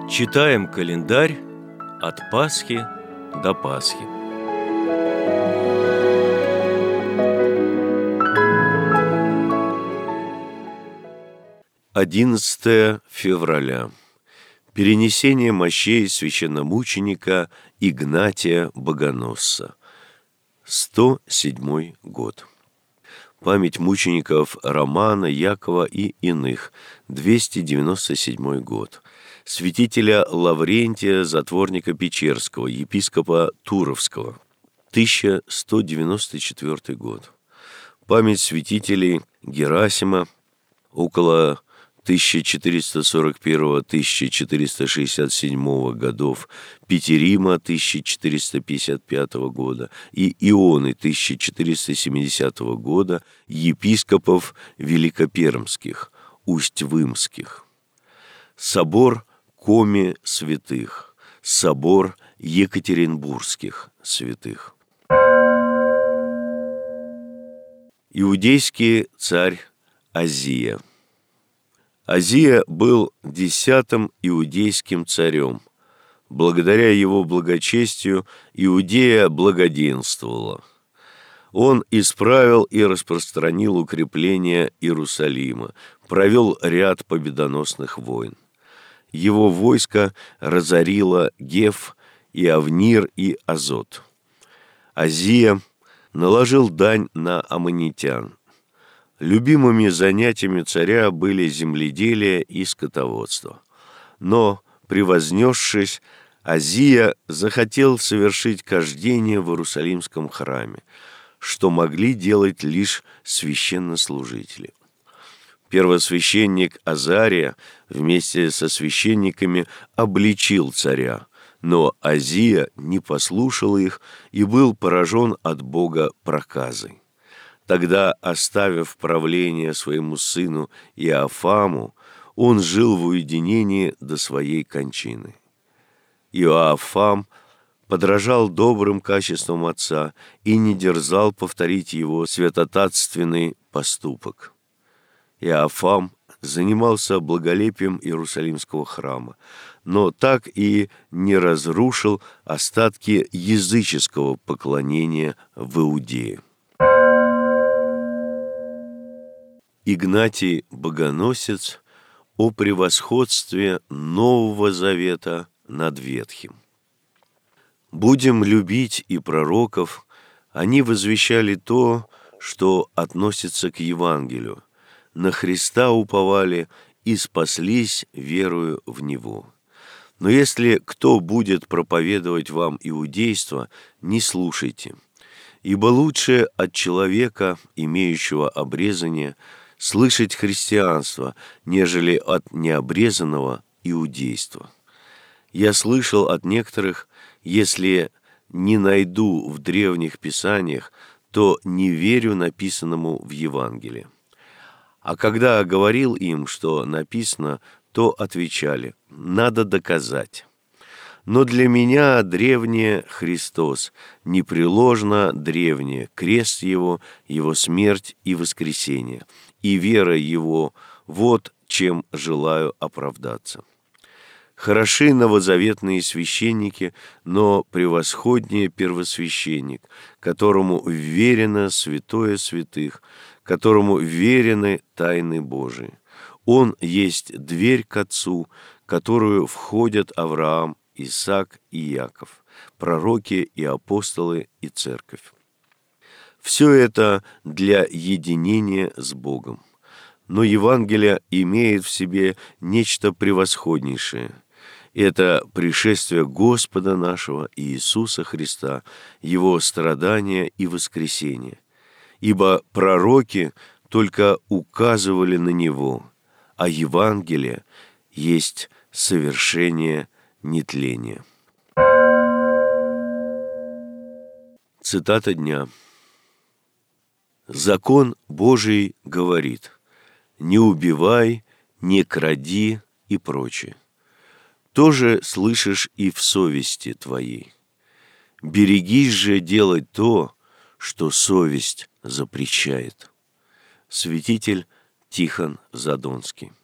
Читаем календарь от Пасхи до Пасхи. Одиннадцатое февраля. Перенесение мощей священномученика Игнатия Богоносца. 107 год. Память мучеников Романа, Якова и иных. 297 год. Святителя Лаврентия, затворника Печерского, епископа Туровского. 1194 год. Память святителей Герасима, около 1441-1467 годов, Петерима 1455 года и Ионы 1470 года, епископов великопермских, усть-вымских. Собор Коми святых, собор Екатеринбургских святых. Иудейский царь Азия. Азия был 10-м иудейским царем. Благодаря его благочестию Иудея благоденствовала. Он исправил и распространил укрепления Иерусалима, провел ряд победоносных войн. Его войско разорило Геф и Авнир и Азот. Азия наложил дань на аммонитян. Любимыми занятиями царя были земледелие и скотоводство. Но, превознесшись, Азия захотел совершить кождение в Иерусалимском храме, что могли делать лишь священнослужители. Первосвященник Азария вместе со священниками обличил царя, но Азия не послушал их и был поражен от Бога проказой. Тогда, оставив правление своему сыну Иоафаму, он жил в уединении до своей кончины. Иоафам подражал добрым качествам отца и не дерзал повторить его святотатственный поступок. Иоафам занимался благолепием Иерусалимского храма, но так и не разрушил остатки языческого поклонения в Иудее. Игнатий Богоносец о превосходстве Нового Завета над Ветхим. «Будем любить и пророков, они возвещали то, что относится к Евангелию, на Христа уповали и спаслись верою в Него. Но если кто будет проповедовать вам иудейство, не слушайте, ибо лучше от человека, имеющего обрезание, слышать христианство, нежели от необрезанного иудейства. Я слышал от некоторых, если не найду в древних писаниях, то не верю написанному в Евангелии. А когда говорил им, что написано, то отвечали: надо доказать. Но для меня древнее Христос, непреложно древнее, крест Его, Его смерть и воскресение, и вера Его, вот чем желаю оправдаться. Хороши новозаветные священники, но превосходнее первосвященник, которому верено святое святых, которому верены тайны Божии. Он есть дверь к Отцу, которую входят Авраам, Исаак и Яков, пророки и апостолы и церковь. Все это для единения с Богом. Но Евангелие имеет в себе нечто превосходнейшее. Это пришествие Господа нашего Иисуса Христа, Его страдания и воскресения. Ибо пророки только указывали на Него, а Евангелие есть совершение нетления. Цитата дня. Закон Божий говорит: не убивай, не кради и прочее. Тоже слышишь и в совести твоей. Берегись же делать то, что совесть запрещает. Святитель Тихон Задонский.